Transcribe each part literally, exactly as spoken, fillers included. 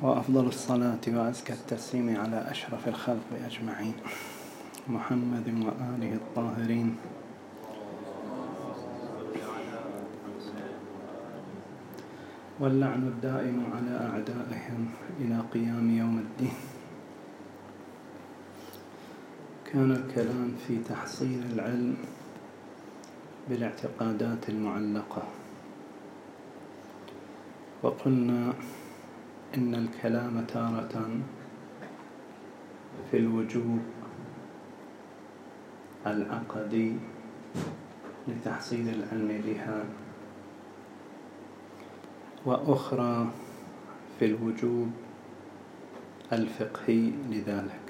وأفضل الصلاة وأزكى التسليم على أشرف الخلق أجمعين محمد وآله الطاهرين واللعن الدائم على أعدائهم إلى قيام يوم الدين. كان الكلام في تحصيل العلم بالاعتقادات المعلقة، وقلنا إن الكلام تارة في الوجوب العقدي لتحصيل العلم بها، وأخرى في الوجوب الفقهي لذلك.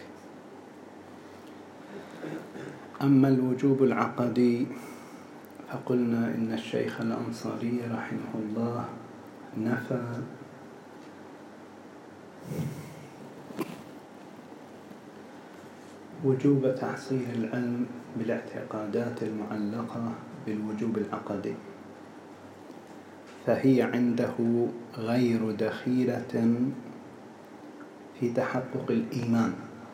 أما الوجوب العقدي فقلنا إن الشيخ الأنصاري رحمه الله نفى وجوب تحصيل العلم بالاعتقادات المعلقة بالوجوب العقدي، فهي عنده غير دخيلة في تحقق الإيمان.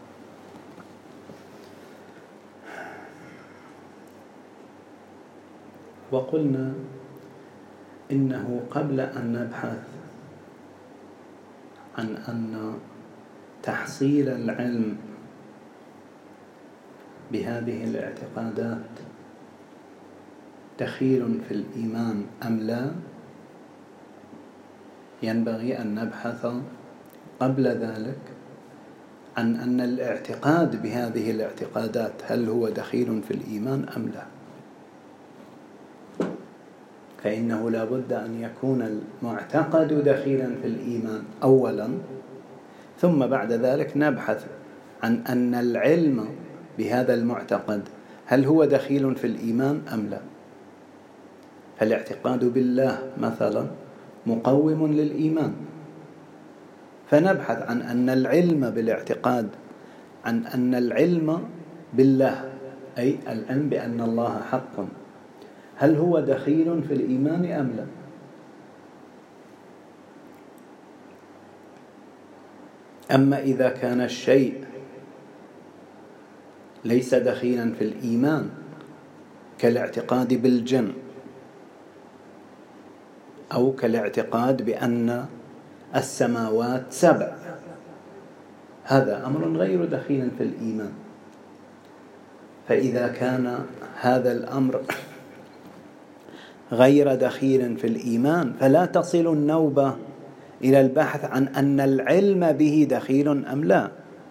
وقلنا إنه قبل أن نبحث عن أن تحصيل العلم بهذه الاعتقادات دخيل في الإيمان أم لا، ينبغي أن نبحث قبل ذلك عن أن الاعتقاد بهذه الاعتقادات هل هو دخيل في الإيمان أم لا. فإنه لا بد أن يكون المعتقد دخيلا في الإيمان أولا، ثم بعد ذلك نبحث عن أن العلم بهذا المعتقد هل هو دخيل في الإيمان أم لا. فالاعتقاد بالله مثلا مقوم للإيمان، فنبحث عن أن العلم بالاعتقاد عن أن العلم بالله أي العلم بأن الله حق هل هو دخيل في الإيمان أم لا. أما إذا كان الشيء ليس دخيلا في الإيمان كالاعتقاد بالجن أو كالاعتقاد بأن السماوات سبع، هذا أمر غير دخيل في الإيمان. فإذا كان هذا الأمر غير دخيل في الإيمان فلا تصل النوبة إلى البحث عن أن العلم به دخيل أم لا.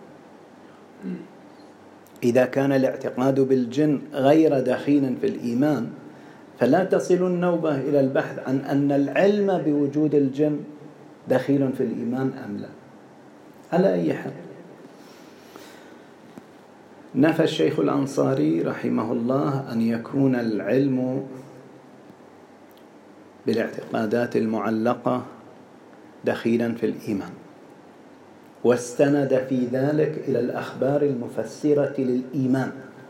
إذا كان الاعتقاد بالجن غير دخيل في الإيمان فلا تصل النوبة إلى البحث عن أن العلم بوجود الجن دخيل في الإيمان أم لا. على أي حال، نفى الشيخ الأنصاري رحمه الله أن يكون العلم بالاعتقادات المعلقة دخيلا في الإيمان، واستند في ذلك إلى الأخبار المفسرة للإيمان،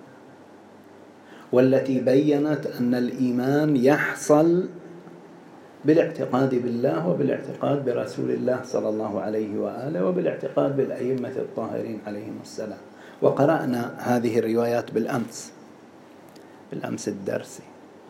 والتي بيّنت أن الإيمان يحصل بالاعتقاد بالله وبالاعتقاد برسول الله صلى الله عليه وآله وبالاعتقاد بالأئمة الطاهرين عليهم السلام. وقرأنا هذه الروايات بالأمس بالأمس الدرسي.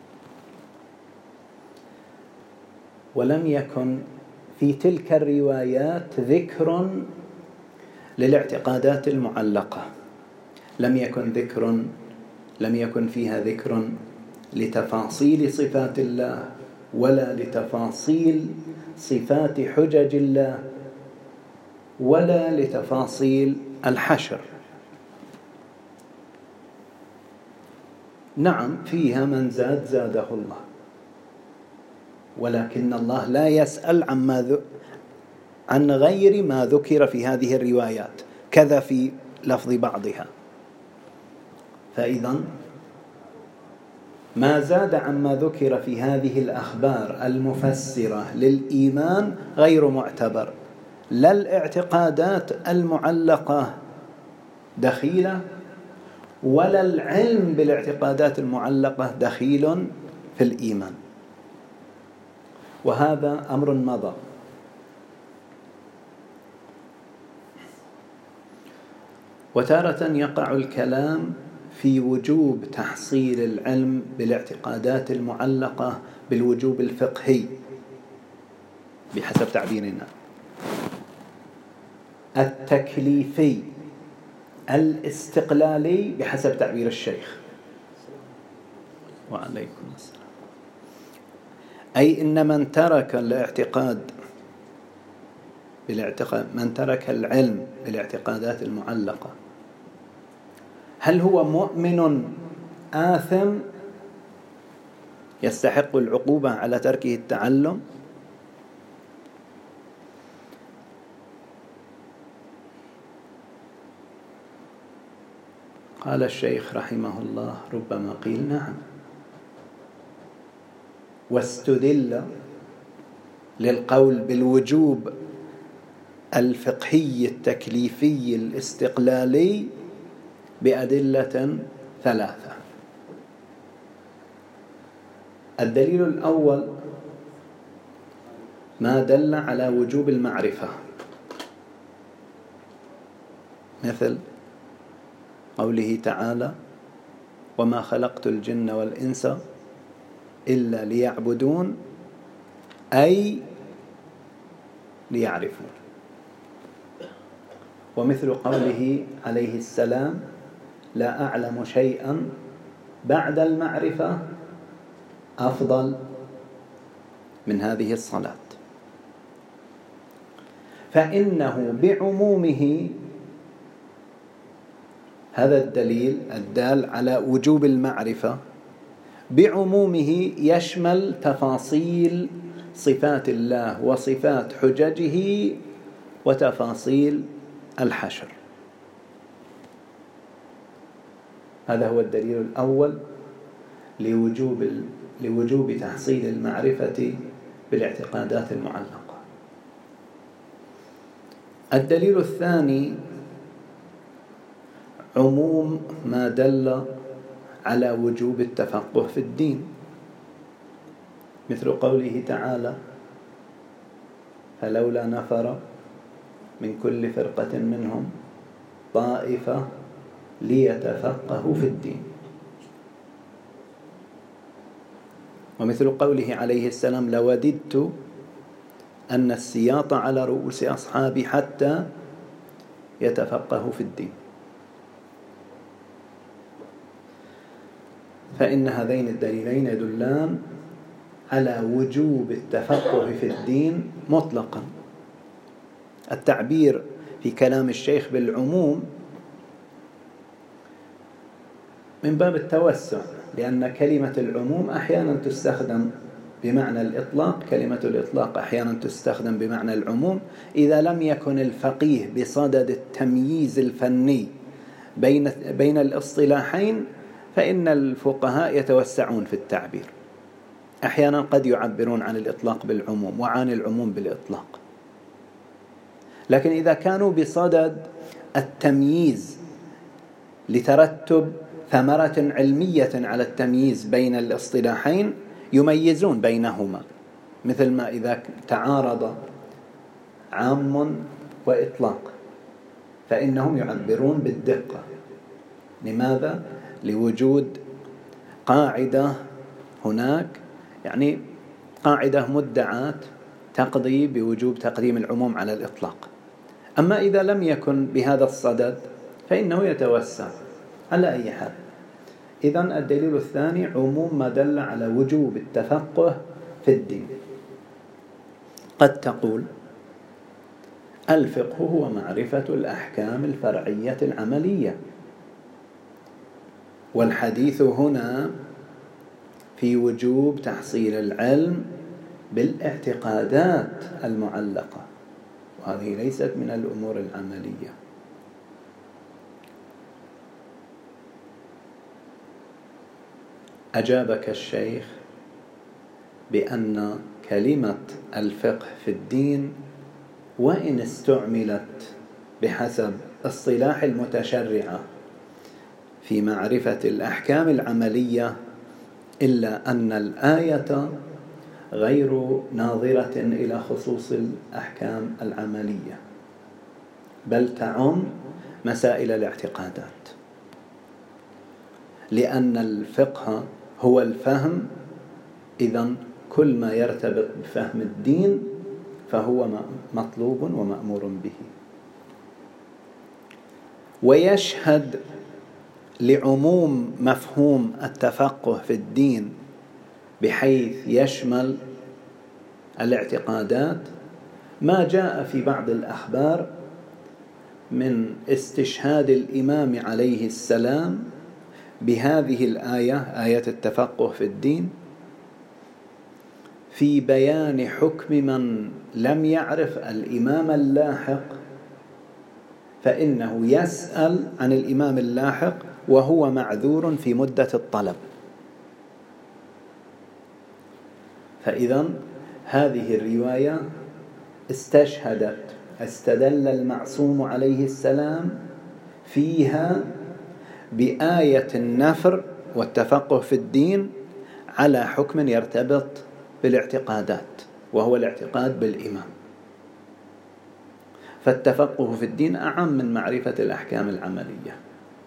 ولم يكن في تلك الروايات ذكر للاعتقادات المعلقة، لم يكن ذكر لم يكن فيها ذكر لتفاصيل صفات الله ولا لتفاصيل صفات حجج الله ولا لتفاصيل الحشر. نعم فيها من زاد زاده الله، ولكن الله لا يسأل عما ذ... عن غير ما ذكر في هذه الروايات، كذا في لفظ بعضها. فإذا ما زاد عما ذكر في هذه الأخبار المفسرة للإيمان غير معتبر، لا الاعتقادات المعلقة دخيلة ولا العلم بالاعتقادات المعلقة دخيل في الإيمان. وهذا أمر مضى. وتارة يقع الكلام في وجوب تحصيل العلم بالاعتقادات المعلقة بالوجوب الفقهي بحسب تعبيرنا، التكليفي، الاستقلالي بحسب تعبير الشيخ. وعليكم السلام. أي إن من ترك الاعتقاد بالاعتقاد من ترك العلم بالاعتقادات المعلقة، هل هو مؤمن آثم يستحق العقوبة على تركه التعلم؟ قال الشيخ رحمه الله: ربما قيل نعم، واستدل للقول بالوجوب الفقهي التكليفي الاستقلالي بأدلة ثلاثة. الدليل الأول ما دل على وجوب المعرفة، مثل قوله تعالى: وما خلقت الجن والإنس إلا ليعبدون، أي ليعرفون. ومثل قوله عليه السلام: لا أعلم شيئا بعد المعرفة أفضل من هذه الصلاة. فإنه بعمومه، هذا الدليل الدال على وجوب المعرفة بعمومه يشمل تفاصيل صفات الله وصفات حججه وتفاصيل الحشر. هذا هو الدليل الأول لوجوب لوجوب تحصيل المعرفة بالاعتقادات المعلقة. الدليل الثاني عموم ما دل على وجوب التفقه في الدين، مثل قوله تعالى: فلولا نفر من كل فرقة منهم طائفة ليتفقهوا في الدين. ومثل قوله عليه السلام: لوددت أن السياط على رؤوس أصحابي حتى يتفقهوا في الدين. فإن هذين الدليلين يدلان على وجوب التفقه في الدين مطلقا. التعبير في كلام الشيخ بالعموم من باب التوسع، لأن كلمة العموم أحيانا تستخدم بمعنى الإطلاق، كلمة الإطلاق أحيانا تستخدم بمعنى العموم إذا لم يكن الفقيه بصدد التمييز الفني بين بين الاصطلاحين، فإن الفقهاء يتوسعون في التعبير. أحيانا قد يعبرون عن الإطلاق بالعموم وعن العموم بالإطلاق، لكن إذا كانوا بصدد التمييز لترتب ثمرة علمية على التمييز بين الاصطلاحين يميزون بينهما، مثل ما إذا تعارض عام وإطلاق فإنهم يعبرون بالدقة. لماذا؟ لوجود قاعدة هناك، يعني قاعدة مدعاة تقضي بوجوب تقديم العموم على الإطلاق. أما إذا لم يكن بهذا الصدد فإنه يتوسع. على أي حال، إذن الدليل الثاني عموم ما دل على وجوب التفقه في الدين. قد تقول: الفقه هو معرفة الأحكام الفرعية العملية، والحديث هنا في وجوب تحصيل العلم بالاعتقادات المعلقة، وهذه ليست من الأمور العملية. أجابك الشيخ بأن كلمة الفقه في الدين وإن استعملت بحسب اصطلاح المتشرعة في معرفة الأحكام العملية، إلا أن الآية غير ناظرة إلى خصوص الأحكام العملية. بل تعم مسائل الاعتقادات، لأن الفقه هو الفهم. إذن كل ما يرتبط بفهم الدين فهو مطلوب ومأمور به. ويشهد لعموم مفهوم التفقه في الدين بحيث يشمل الاعتقادات ما جاء في بعض الأخبار من استشهاد الإمام عليه السلام بهذه الآية، آية التفقه في الدين، في بيان حكم من لم يعرف الإمام اللاحق، فإنه يسأل عن الإمام اللاحق وهو معذور في مدة الطلب. فإذا هذه الرواية استشهدت، استدل المعصوم عليه السلام فيها بآية النفر والتفقه في الدين على حكم يرتبط بالاعتقادات، وهو الاعتقاد بالإمام. فالتفقه في الدين أعم من معرفة الأحكام العملية.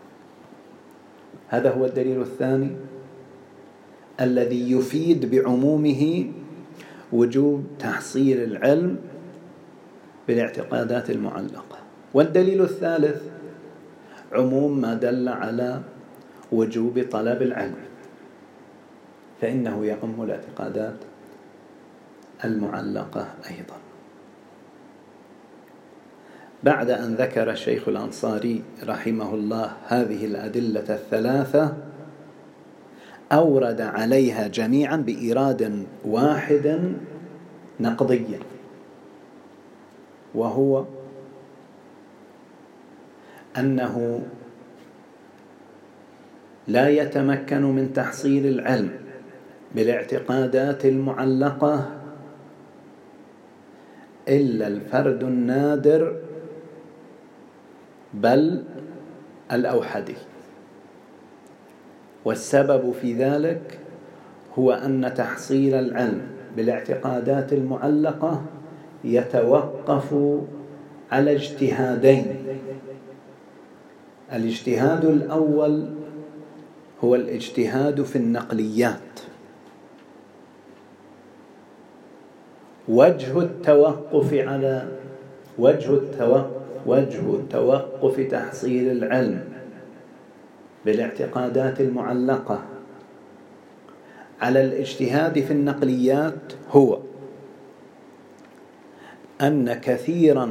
هذا هو الدليل الثاني الذي يفيد بعمومه وجوب تحصيل العلم بالاعتقادات المعلقة. والدليل الثالث عموم ما دل على وجوب طلب العلم، فإنه يعم الاعتقادات المعلقة أيضا. بعد أن ذكر الشيخ الأنصاري رحمه الله هذه الأدلة الثلاثة، أورد عليها جميعا بإيراد واحد نقضي، وهو أنه لا يتمكن من تحصيل العلم بالاعتقادات المعلقة إلا الفرد النادر بل الأوحدي. والسبب في ذلك هو أن تحصيل العلم بالاعتقادات المعلقة يتوقف على اجتهادين. الاجتهاد الأول هو الاجتهاد في النقليات. وجه التوقف على وجه التوقف وجه توقف تحصيل العلم بالاعتقادات المعلقة على الاجتهاد في النقليات هو أن كثيرا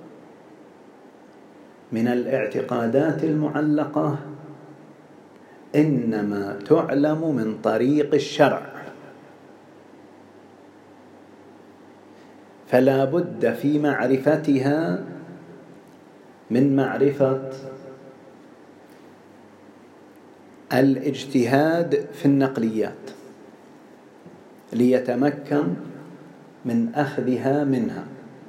من الاعتقادات المعلقة إنما تعلم من طريق الشرع، فلا بد في معرفتها من معرفة الاجتهاد في النقليات ليتمكن من أخذها منها.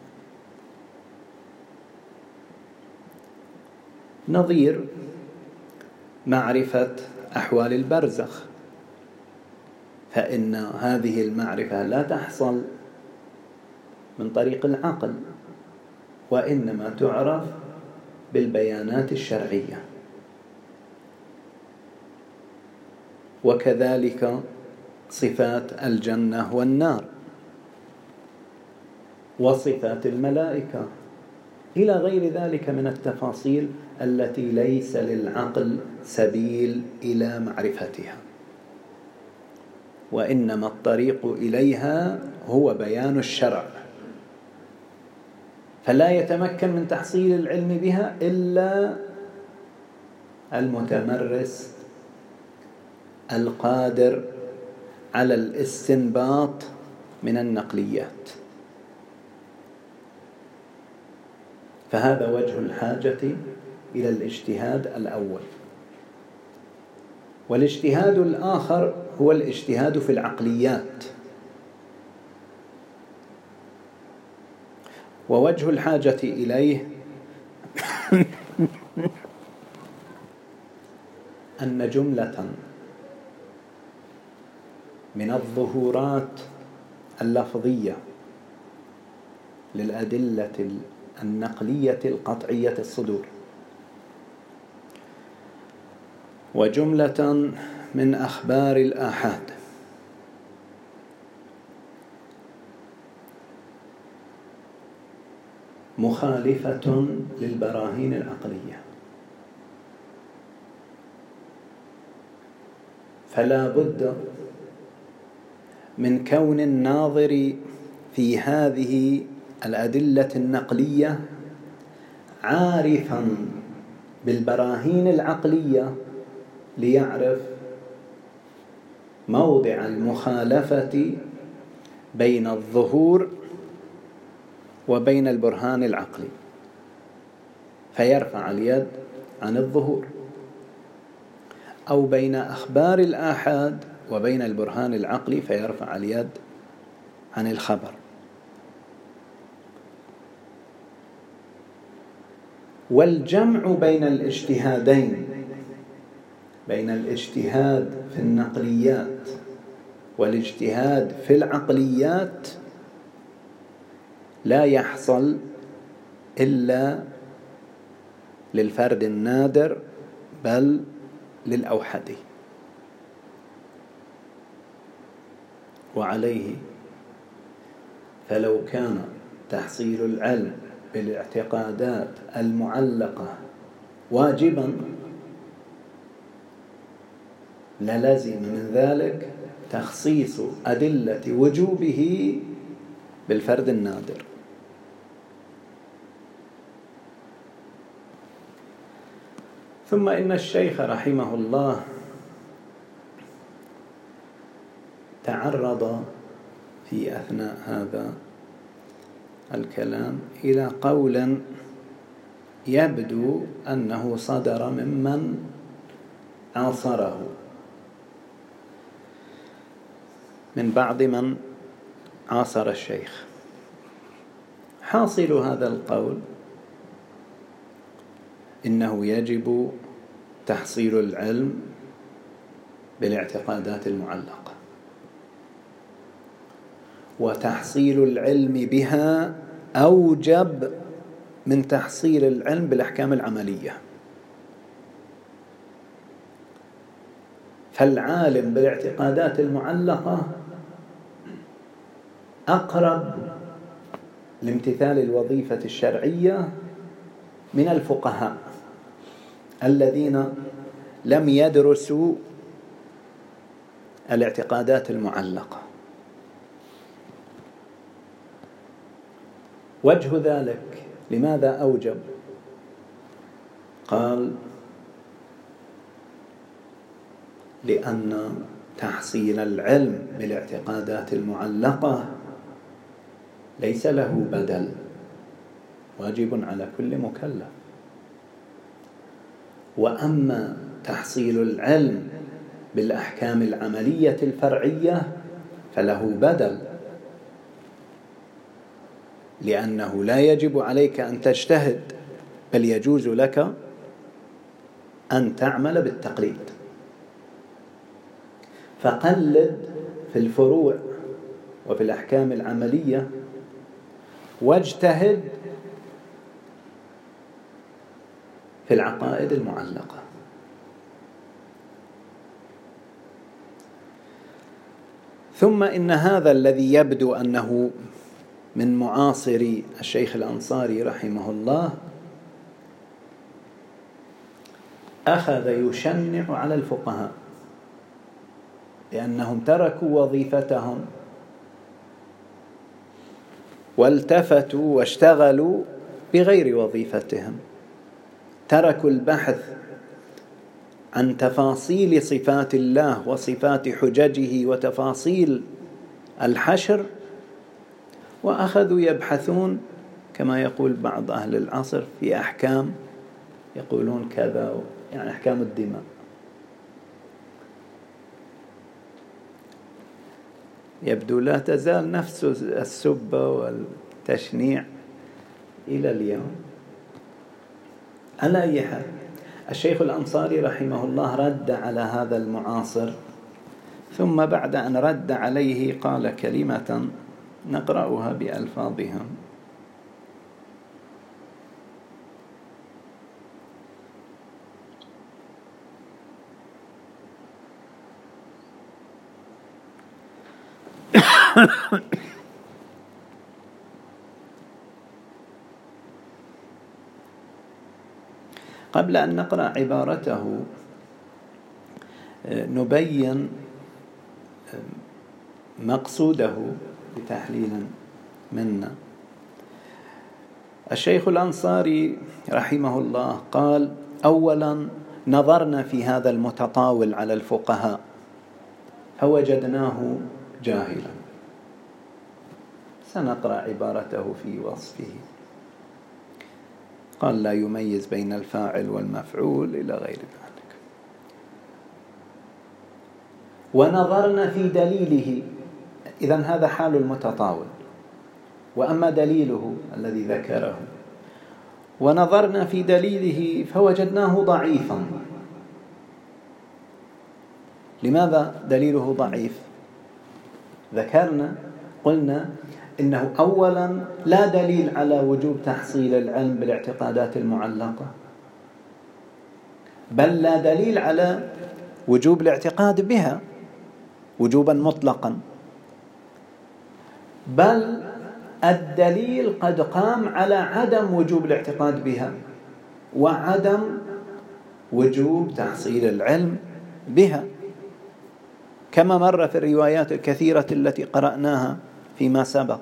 نظير معرفة أحوال البرزخ، فإن هذه المعرفة لا تحصل من طريق العقل، وإنما تعرف بالبيانات الشرعية. وكذلك صفات الجنة والنار وصفات الملائكة إلى غير ذلك من التفاصيل التي ليس للعقل سبيل إلى معرفتها، وإنما الطريق إليها هو بيان الشرع. فلا يتمكن من تحصيل العلم بها إلا المتمرس القادر على الاستنباط من النقليات. فهذا وجه الحاجة إلى الاجتهاد الأول. والاجتهاد الآخر هو الاجتهاد في العقليات. ووجه الحاجة إليه أن جملة من الظهورات اللفظية للأدلة النقلية القطعية الصدور. وجملة من أخبار الآحاد مخالفة للبراهين العقلية، فلا بد من كون الناظر في هذه الأدلة النقلية عارفا بالبراهين العقلية ليعرف موضع المخالفة بين الظهور وبين البرهان العقلي، فيرفع اليد عن الظهور، أو بين أخبار الآحاد وبين البرهان العقلي فيرفع اليد عن الخبر. والجمع بين الاجتهادين، بين الاجتهاد في النقليات والاجتهاد في العقليات، لا يحصل إلا للفرد النادر بل للأوحدي. وعليه فلو كان تحصيل العلم بالاعتقادات المعلقة واجبا للزم من ذلك تخصيص أدلة وجوبه بالفرد النادر. ثم إن الشيخ رحمه الله تعرض في أثناء هذا الكلام إلى قول يبدو أنه صدر ممن عاصره، من بعض من عاصر الشيخ. حاصل هذا القول إنه يجب تحصيل العلم بالاعتقادات المعلقة، وتحصيل العلم بها أوجب من تحصيل العلم بالأحكام العملية. فالعالم بالاعتقادات المعلقة أقرب لامتثال الوظيفة الشرعية من الفقهاء الذين لم يدرسوا الاعتقادات المعلقة. وجه ذلك لماذا أوجب؟ قال لأن تحصيل العلم بالاعتقادات المعلقة ليس له بدل، واجب على كل مكلف. وأما تحصيل العلم بالأحكام العملية الفرعية فله بدل، لأنه لا يجب عليك أن تجتهد، بل يجوز لك أن تعمل بالتقليد. فقلد في الفروع وفي الأحكام العملية، واجتهد في العقائد المعلقة. ثم إن هذا الذي يبدو أنه من معاصري الشيخ الأنصاري رحمه الله أخذ يشنع على الفقهاء لأنهم تركوا وظيفتهم والتفتوا واشتغلوا بغير وظيفتهم، تركوا البحث عن تفاصيل صفات الله وصفات حججه وتفاصيل الحشر، وأخذوا يبحثون كما يقول بعض أهل العصر في أحكام، يقولون كذا، يعني أحكام الدماء. يبدو لا تزال نفس السبة والتشنيع إلى اليوم. على أي حال، الشيخ الأنصاري رحمه الله رد على هذا المعاصر، ثم بعد أن رد عليه قال كلمة نقرأها بألفاظهم: قبل أن نقرأ عبارته نبين مقصوده بتحليل منا. الشيخ الأنصاري رحمه الله قال: أولا نظرنا في هذا المتطاول على الفقهاء فوجدناه جاهلا. سنقرأ عبارته في وصفه. قال: لا يميز بين الفاعل والمفعول إلى غير ذلك. ونظرنا في دليله. إذن هذا حال المتطاول. وأما دليله الذي ذكره، ونظرنا في دليله فوجدناه ضعيفا. لماذا دليله ضعيف؟ ذكرنا قلنا إنه أولا لا دليل على وجوب تحصيل العلم بالاعتقادات المعلقة، بل لا دليل على وجوب الاعتقاد بها وجوبا مطلقا، بل الدليل قد قام على عدم وجوب الاعتقاد بها وعدم وجوب تحصيل العلم بها، كما مر في الروايات الكثيرة التي قرأناها فيما سبق.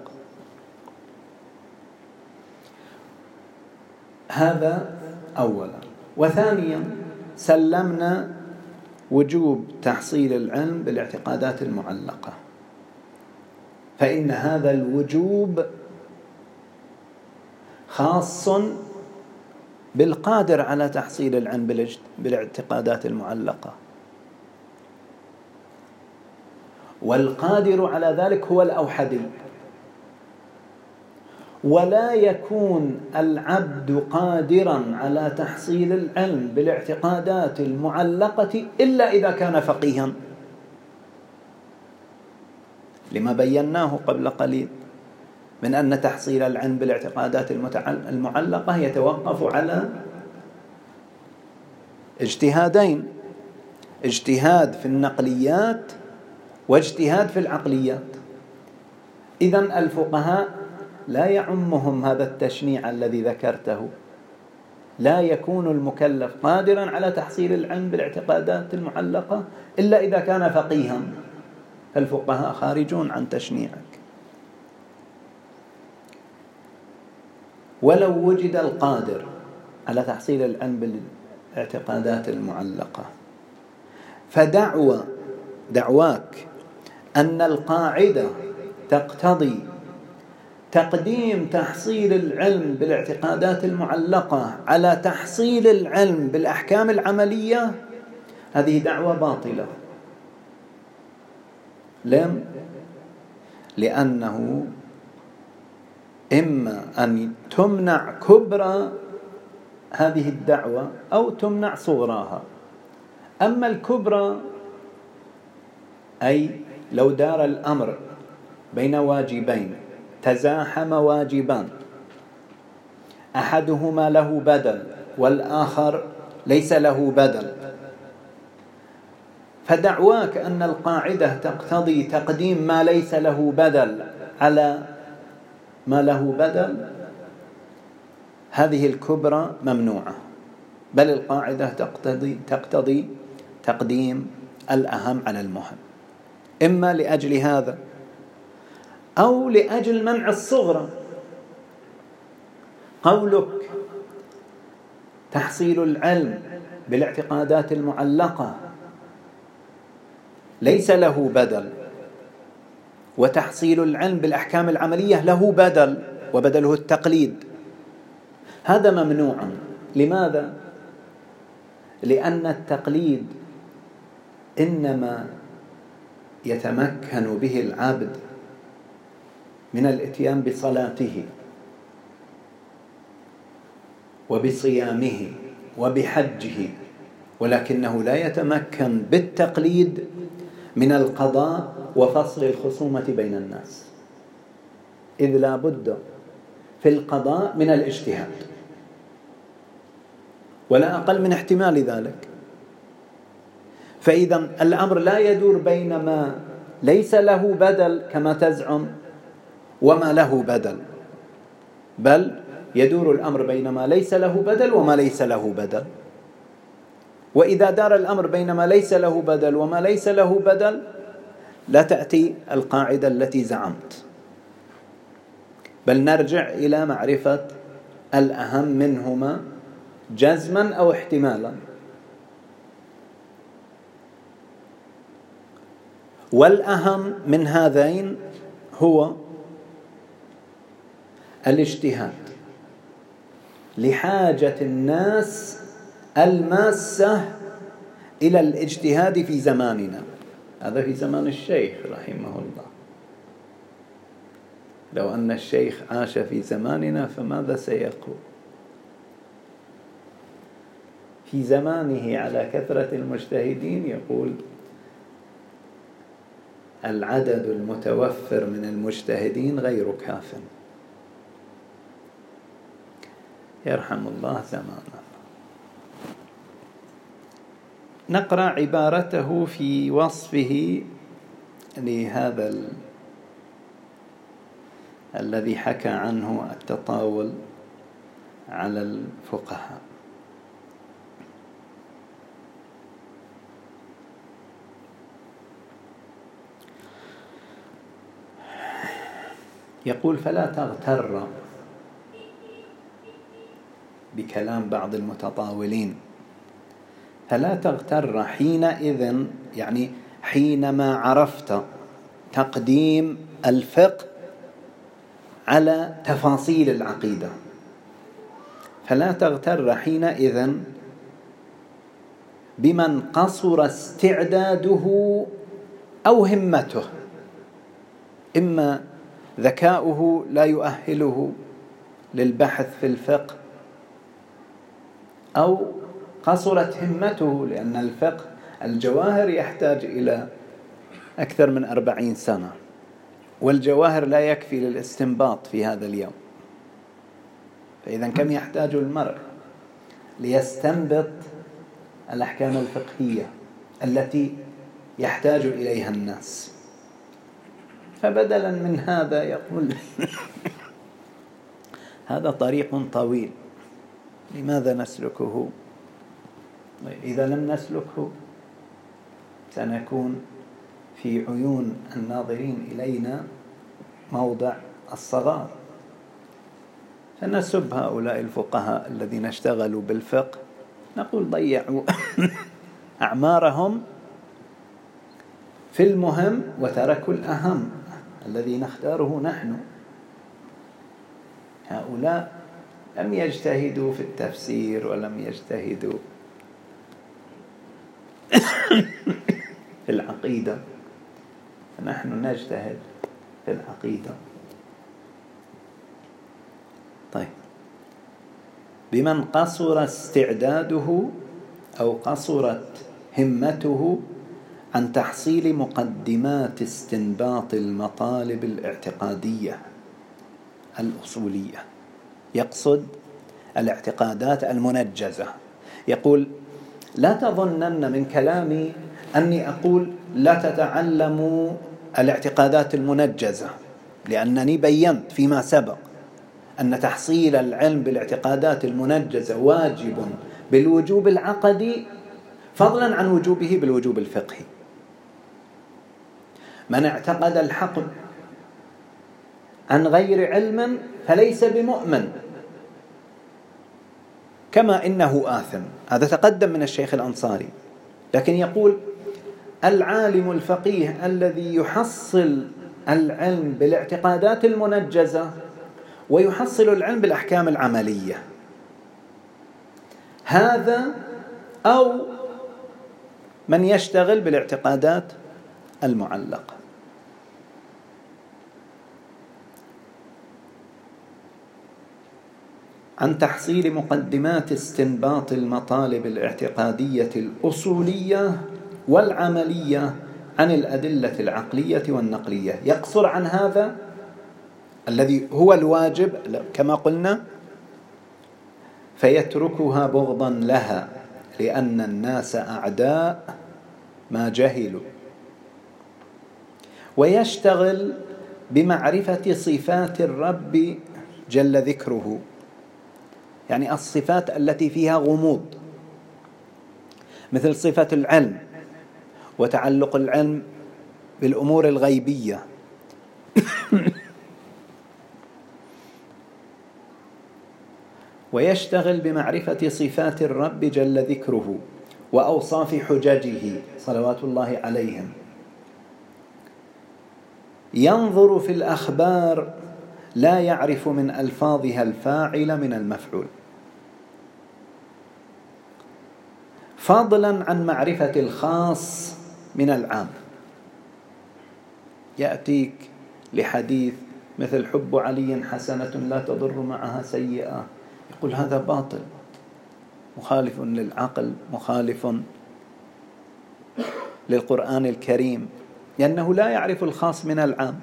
هذا أولا. وثانيا سلمنا وجوب تحصيل العلم بالاعتقادات المعلقة، فإن هذا الوجوب خاص بالقادر على تحصيل العلم بالاعتقادات المعلقة، والقادر على ذلك هو الأوحدي. ولا يكون العبد قادرا على تحصيل العلم بالاعتقادات المعلقة إلا إذا كان فقيها، لما بيناه قبل قليل من أن تحصيل العلم بالاعتقادات المعلقة يتوقف على اجتهادين: اجتهاد في النقليات واجتهاد في العقليات. إذن الفقهاء لا يعمهم هذا التشنيع الذي ذكرته. لا يكون المكلف قادرا على تحصيل العلم بالاعتقادات المعلقة إلا إذا كان فقيها، فالفقهاء خارجون عن تشنيعك. ولو وجد القادر على تحصيل العلم بالاعتقادات المعلقة، فدعوى دعواك أن القاعدة تقتضي تقديم تحصيل العلم بالاعتقادات المعلقة على تحصيل العلم بالأحكام العملية، هذه دعوة باطلة. لم لأنه إما أن تمنع كبرى هذه الدعوة أو تمنع صغراها. أما الكبرى أي لو دار الأمر بين واجبين تزاحم واجبان أحدهما له بدل والآخر ليس له بدل، فدعواك أن القاعدة تقتضي تقديم ما ليس له بدل على ما له بدل، هذه الكبرى ممنوعة، بل القاعدة تقتضي تقتضي تقديم الأهم على المهم، إما لأجل هذا أو لأجل منع الصغرى. قولك تحصيل العلم بالاعتقادات المعلقة ليس له بدل، وتحصيل العلم بالأحكام العملية له بدل وبدله التقليد، هذا ممنوع. لماذا؟ لأن التقليد إنما يتمكن به العبد من الاتيان بصلاته وبصيامه وبحجه، ولكنه لا يتمكن بالتقليد من القضاء وفصل الخصومة بين الناس، إذ لا بد في القضاء من الاجتهاد ولا أقل من احتمال ذلك. فإذا الأمر لا يدور بين ما ليس له بدل كما تزعم وما له بدل، بل يدور الأمر بين ما ليس له بدل وما ليس له بدل. وإذا دار الأمر بين ما ليس له بدل وما ليس له بدل لا تأتي القاعدة التي زعمت، بل نرجع إلى معرفة الأهم منهما جزما أو احتمالا. والأهم من هذين هو الاجتهاد لحاجة الناس الماسة إلى الاجتهاد في زماننا. هذا في زمان الشيخ رحمه الله. لو أن الشيخ عاش في زماننا فماذا سيقول؟ في زمانه على كثرة المجتهدين يقول العدد المتوفر من المجتهدين غير كاف. يرحم الله زمانه. نقرأ عبارته في وصفه لهذا ال... الذي حكى عنه التطاول على الفقهاء. يقول فلا تغتر بكلام بعض المتطاولين، فلا تغتر حينئذ، يعني حينما عرفت تقديم الفقه على تفاصيل العقيدة، فلا تغتر حينئذ بمن قصر استعداده أو همته، إما ذكاؤه لا يؤهله للبحث في الفقه أو قصرت همته، لأن الفقه الجواهر يحتاج إلى أكثر من أربعين سنة، والجواهر لا يكفي للاستنباط في هذا اليوم. فإذا كم يحتاج المرء ليستنبط الأحكام الفقهية التي يحتاج إليها الناس؟ فبدلا من هذا يقول هذا طريق طويل، لماذا نسلكه؟ إذا لم نسلكه سنكون في عيون الناظرين إلينا موضع الصغار، فنسب هؤلاء الفقهاء الذين اشتغلوا بالفقه، نقول ضيعوا أعمارهم في المهم وتركوا الأهم الذي نختاره نحن. هؤلاء لم يجتهدوا في التفسير ولم يجتهدوا في العقيدة، نحن نجتهد في العقيدة. طيب، بمن قصر استعداده أو قصرت همته عن تحصيل مقدمات استنباط المطالب الاعتقادية الأصولية، يقصد الاعتقادات المنجزة. يقول لا تظنن من كلامي أني أقول لا تتعلموا الاعتقادات المنجزة، لأنني بيّنت فيما سبق أن تحصيل العلم بالاعتقادات المنجزة واجب بالوجوب العقدي فضلا عن وجوبه بالوجوب الفقهي. من اعتقد الحق عن غير علم فليس بمؤمن، كما إنه آثم. هذا تقدم من الشيخ الأنصاري، لكن يقول العالم الفقيه الذي يحصل العلم بالاعتقادات المنجزة ويحصل العلم بالأحكام العملية، هذا أو من يشتغل بالاعتقادات المعلقة. عن تحصيل مقدمات استنباط المطالب الاعتقادية الأصولية والعملية عن الأدلة العقلية والنقلية. يقصر عن هذا الذي هو الواجب كما قلنا، فيتركها بغضا لها، لأن الناس أعداء ما جهلوا. ويشتغل بمعرفة صفات الرب جل ذكره، يعني الصفات التي فيها غموض، مثل صفة العلم وتعلق العلم بالأمور الغيبية ويشتغل بمعرفة صفات الرب جل ذكره وأوصاف حججه صلوات الله عليهم. ينظر في الأخبار لا يعرف من ألفاظها الفاعل من المفعول، فضلا عن معرفة الخاص من العام. يأتيك لحديث مثل حب علي حسنة لا تضر معها سيئة، يقول هذا باطل، مخالف للعقل، مخالف للقرآن الكريم، لأنه لا يعرف الخاص من العام.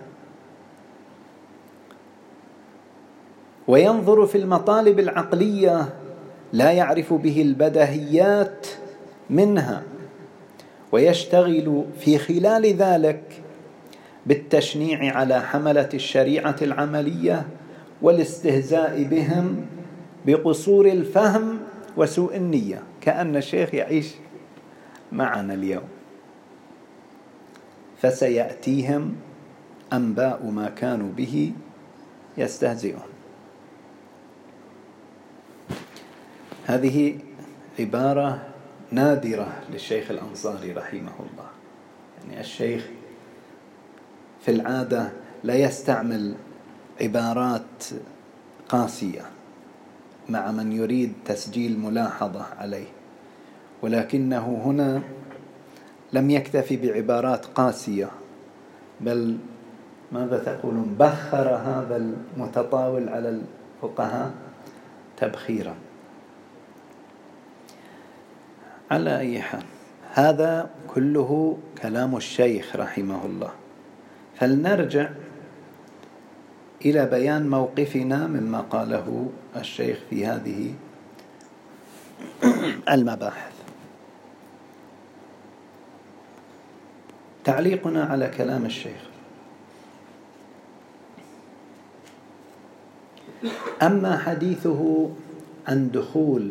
وينظر في المطالب العقلية لا يعرف به البديهيات منها، ويشتغل في خلال ذلك بالتشنيع على حملة الشريعة العملية والاستهزاء بهم بقصور الفهم وسوء النية، كأن الشيخ يعيش معنا اليوم. فسيأتيهم أنباء ما كانوا به يستهزئون. هذه عبارة نادرة للشيخ الأنصاري رحمه الله. يعني الشيخ في العادة لا يستعمل عبارات قاسية مع من يريد تسجيل ملاحظة عليه، ولكنه هنا لم يكتفي بعبارات قاسية، بل ماذا تقولون، بخر هذا المتطاول على الفقهاء تبخيرا. على أي حال، هذا كله كلام الشيخ رحمه الله. فلنرجع إلى بيان موقفنا مما قاله الشيخ في هذه المباحث. تعليقنا على كلام الشيخ: أما حديثه عن دخول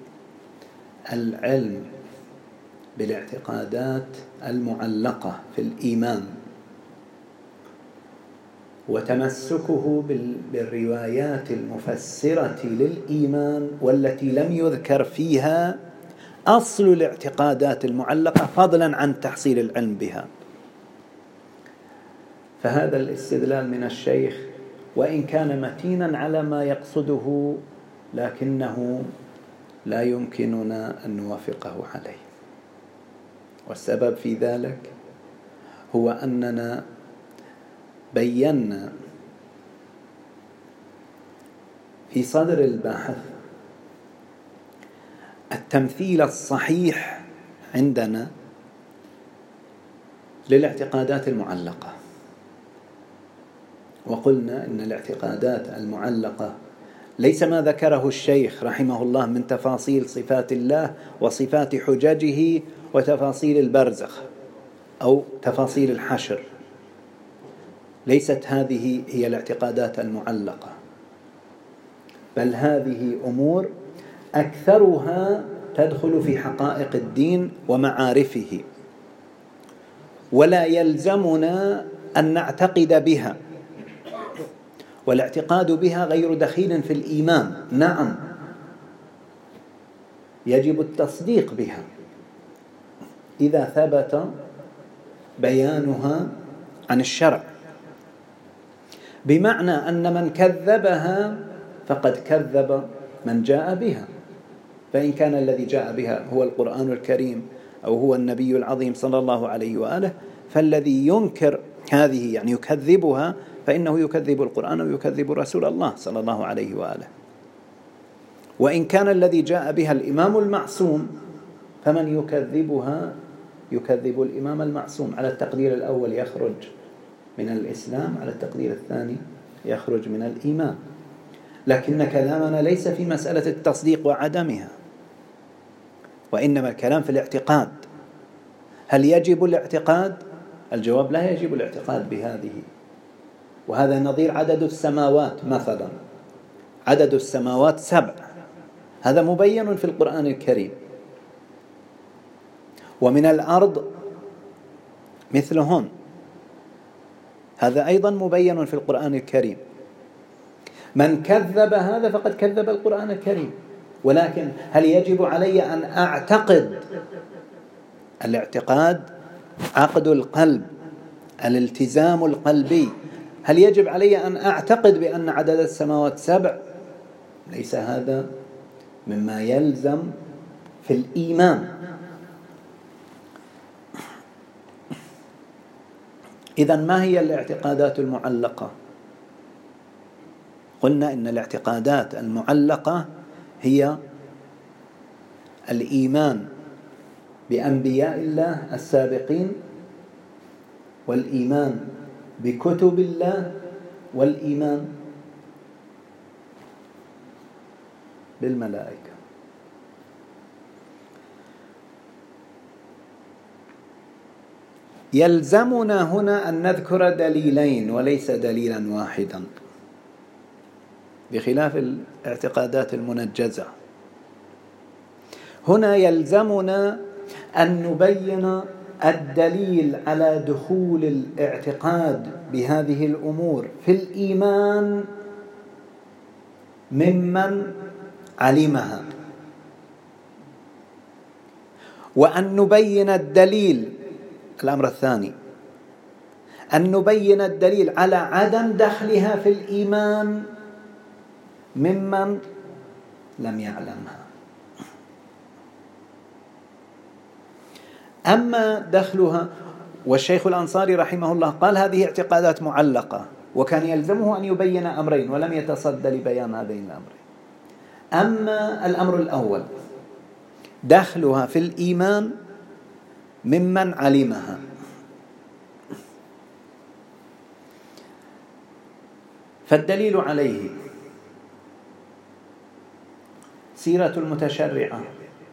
العلم بالاعتقادات المعلقة في الإيمان وتمسكه بالروايات المفسرة للإيمان والتي لم يذكر فيها أصل الاعتقادات المعلقة فضلا عن تحصيل العلم بها، فهذا الاستدلال من الشيخ وإن كان متينا على ما يقصده، لكنه لا يمكننا أن نوافقه عليه. والسبب في ذلك هو أننا بينا في صدر البحث التمثيل الصحيح عندنا للاعتقادات المعلقة، وقلنا إن الاعتقادات المعلقة ليس ما ذكره الشيخ رحمه الله من تفاصيل صفات الله وصفات حججه وتفاصيل البرزخ أو تفاصيل الحشر، ليست هذه هي الاعتقادات المعلقة، بل هذه أمور أكثرها تدخل في حقائق الدين ومعارفه، ولا يلزمنا أن نعتقد بها، والاعتقاد بها غير دخيل في الإيمان. نعم، يجب التصديق بها إذا ثبت بيانها عن الشرع، بمعنى أن من كذبها فقد كذب من جاء بها، فإن كان الذي جاء بها هو القرآن الكريم أو هو النبي العظيم صلى الله عليه وآله، فالذي ينكر هذه يعني يكذبها فإنه يكذب القرآن ويكذب رسول الله صلى الله عليه وآله. وإن كان الذي جاء بها الإمام المعصوم فمن يكذبها يكذب الإمام المعصوم. على التقدير الأول يخرج من الإسلام، على التقدير الثاني يخرج من الإيمان. لكن كلامنا ليس في مسألة التصديق وعدمها، وإنما الكلام في الاعتقاد. هل يجب الاعتقاد الجواب: لا يجب الاعتقاد بهذه. وهذا نظير عدد السماوات مثلا، عدد السماوات سبع، هذا مبين في القرآن الكريم. ومن الأرض مثلهن، هذا أيضا مبين في القرآن الكريم. من كذب هذا فقد كذب القرآن الكريم. ولكن هل يجب علي أن أعتقد؟ الاعتقاد عقد القلب، الالتزام القلبي. هل يجب علي أن أعتقد بأن عدد السماوات سبع؟ ليس هذا مما يلزم في الإيمان. إذن ما هي الاعتقادات المعلقة؟ قلنا إن الاعتقادات المعلقة هي الإيمان بأنبياء الله السابقين، والإيمان بكتب الله، والإيمان بالملائكة. يلزمنا هنا أن نذكر دليلين وليس دليلا واحدا، بخلاف الاعتقادات المنجزة. هنا يلزمنا أن نبين الدليل على دخول الاعتقاد بهذه الأمور في الإيمان ممن علمها، وأن نبين الدليل، الأمر الثاني أن نبين الدليل على عدم دخلها في الإيمان ممن لم يعلمها. أما دخلها، والشيخ الأنصاري رحمه الله قال هذه اعتقادات معلقة، وكان يلزمه أن يبين أمرين ولم يتصدى لبيان هذين الأمرين. أما الأمر الأول دخلها في الإيمان ممن علمها، فالدليل عليه سيرة المتشرعة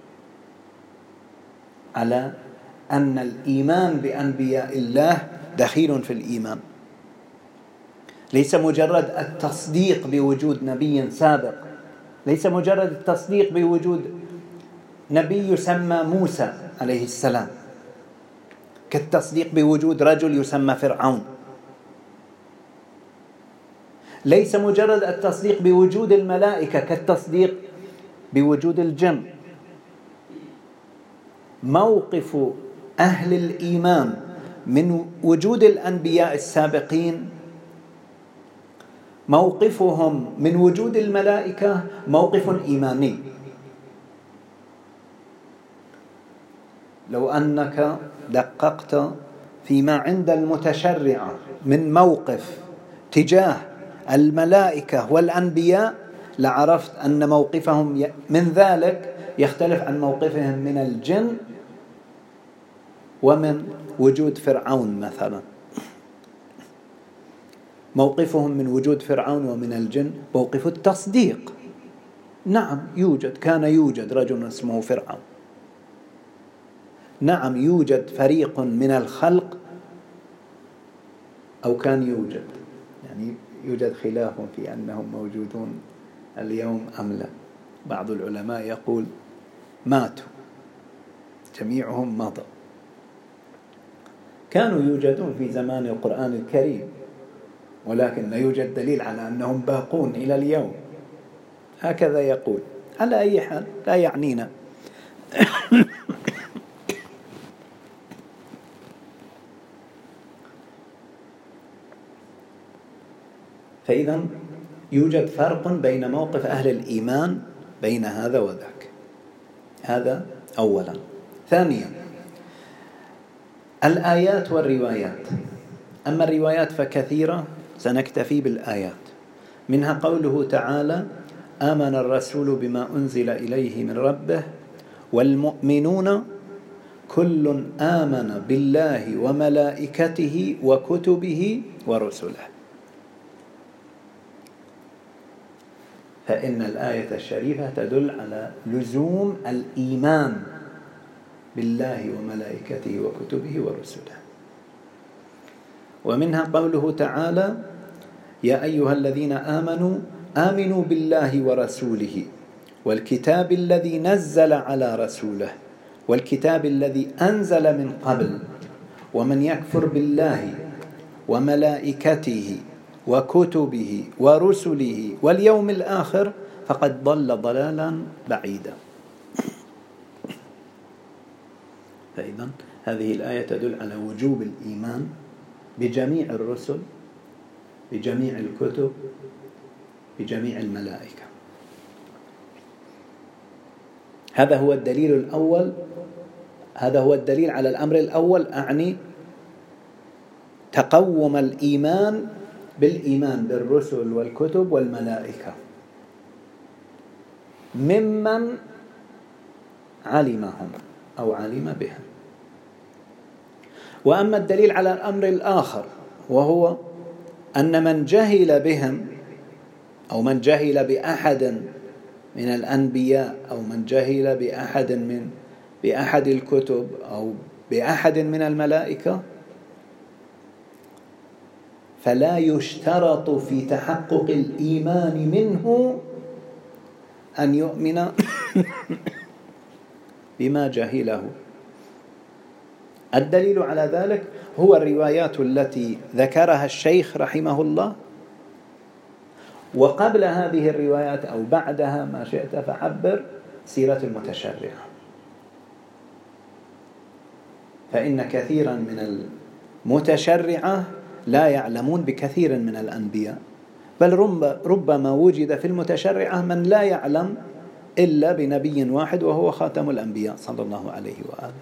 على أن الإيمان بأنبياء الله دخيل في الإيمان، ليس مجرد التصديق بوجود نبي سابق، ليس مجرد التصديق بوجود نبي يسمى موسى عليه السلام، كالتصديق بوجود رجل يسمى فرعون، ليس مجرد التصديق بوجود الملائكة كالتصديق بوجود الجن. موقف أهل الإيمان من وجود الأنبياء السابقين، موقفهم من وجود الملائكة موقف إيماني. لو أنك دققت فيما عند المتشرعة من موقف تجاه الملائكة والأنبياء لعرفت أن موقفهم من ذلك يختلف عن موقفهم من الجن ومن وجود فرعون مثلا. موقفهم من وجود فرعون ومن الجن موقف التصديق. نعم يوجد، كان يوجد رجل اسمه فرعون، نعم يوجد فريق من الخلق، أو كان يوجد، يعني يوجد خلاف في أنهم موجودون اليوم أم لا. بعض العلماء يقول ماتوا، جميعهم مضى. كانوا يوجدون في زمان القرآن الكريم، ولكن لا يوجد دليل على أنهم باقون إلى اليوم، هكذا يقول. على أي حال لا يعنينا. فإذا يوجد فرق بين موقف أهل الإيمان بين هذا وذاك، هذا أولا. ثانيا الآيات والروايات. أما الروايات فكثيرة، سنكتفي بالآيات. منها قوله تعالى: آمن الرسول بما أنزل إليه من ربه والمؤمنون كل آمن بالله وملائكته وكتبه ورسله. فإن الآية الشريفة تدل على لزوم الإيمان بالله وملائكته وكتبه ورسله. ومنها قوله تعالى: يا أيها الذين آمنوا آمنوا بالله ورسوله والكتاب الذي نزل على رسوله والكتاب الذي أنزل من قبل ومن يكفر بالله وملائكته وكتبه ورسله واليوم الآخر فقد ضل ضلالا بعيدا. فإذا هذه الآية تدل على وجوب الإيمان بجميع الرسل، بجميع الكتب، بجميع الملائكة. هذا هو الدليل الأول، هذا هو الدليل على الأمر الأول، أعني تقوم الإيمان بالإيمان بالرسل والكتب والملائكة ممن علمهم أو علم بهم. وأما الدليل على الأمر الآخر وهو أن من جهل بهم أو من جهل بأحد من الأنبياء أو من جهل بأحد من بأحد الكتب أو بأحد من الملائكة فلا يشترط في تحقق الإيمان منه أن يؤمن بما جهله. الدليل على ذلك هو الروايات التي ذكرها الشيخ رحمه الله، وقبل هذه الروايات أو بعدها ما شئت فعبر سيرة المتشرعة. فإن كثيرا من المتشرعة لا يعلمون بكثير من الأنبياء، بل ربما وجد في المتشرعة من لا يعلم إلا بنبي واحد وهو خاتم الأنبياء صلى الله عليه وآله،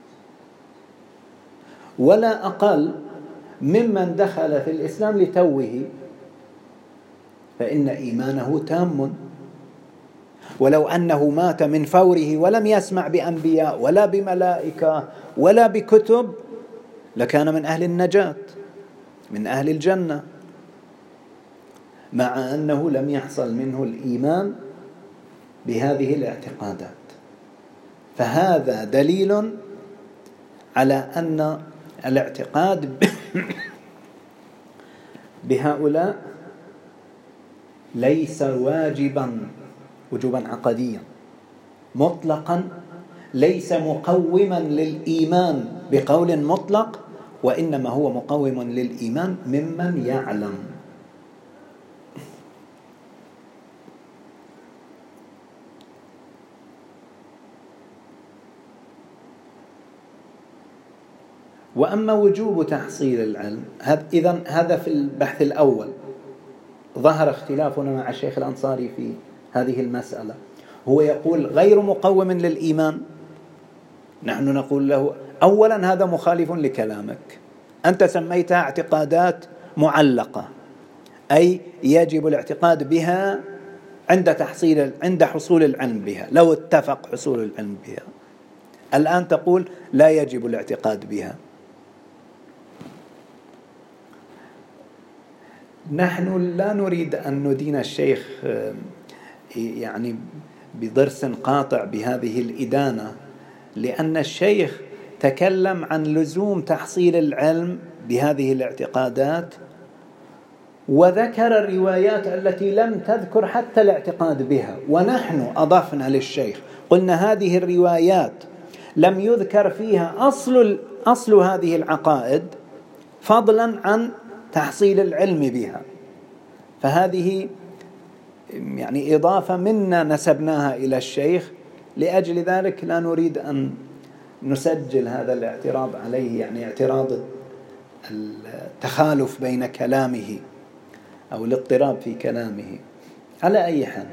ولا أقل ممن دخل في الإسلام لتوه، فإن إيمانه تام، ولو أنه مات من فوره ولم يسمع بأنبياء ولا بملائكة ولا بكتب لكان من أهل النجاة، من أهل الجنة، مع أنه لم يحصل منه الإيمان بهذه الاعتقادات. فهذا دليل على أن الاعتقاد بهؤلاء ليس واجبا وجوبا عقديا مطلقا، ليس مقوما للإيمان بقول مطلق، وإنما هو مقوم للإيمان ممن يعلم. وأما وجوب تحصيل العلم، إذن هذا في البحث الأول ظهر اختلافنا مع الشيخ الأنصاري في هذه المسألة. هو يقول غير مقوم للإيمان، نحن نقول له أولا هذا مخالف لكلامك، أنت سميتها اعتقادات معلقة، أي يجب الاعتقاد بها عند تحصيل عند حصول العلم بها، لو اتفق حصول العلم بها. الآن تقول لا يجب الاعتقاد بها. نحن لا نريد أن ندين الشيخ يعني بضرس قاطع بهذه الإدانة، لأن الشيخ تكلم عن لزوم تحصيل العلم بهذه الاعتقادات، وذكر الروايات التي لم تذكر حتى الاعتقاد بها، ونحن أضفنا للشيخ قلنا هذه الروايات لم يذكر فيها أصل أصل هذه العقائد فضلا عن تحصيل العلم بها، فهذه يعني إضافة منا نسبناها إلى الشيخ. لأجل ذلك لا نريد أن نسجل هذا الاعتراض عليه، يعني اعتراض التخالف بين كلامه أو الاضطراب في كلامه. على أي حال،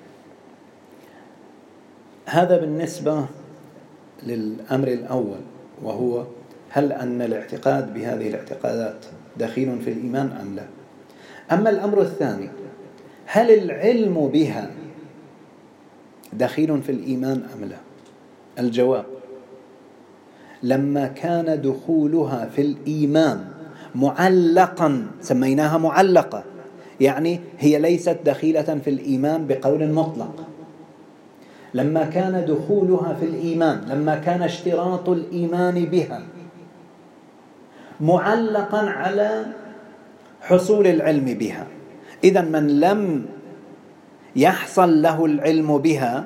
هذا بالنسبة للأمر الأول، وهو هل أن الاعتقاد بهذه الاعتقادات دخيل في الإيمان أم لا. أما الأمر الثاني، هل العلم بها دخيل في الإيمان أم لا؟ الجواب: لما كان دخولها في الإيمان معلقا، سميناها معلقة، يعني هي ليست دخيلة في الإيمان بقول مطلق. لما كان دخولها في الإيمان، لما كان اشتراط الإيمان بها معلقا على حصول العلم بها. إذن من لم يحصل له العلم بها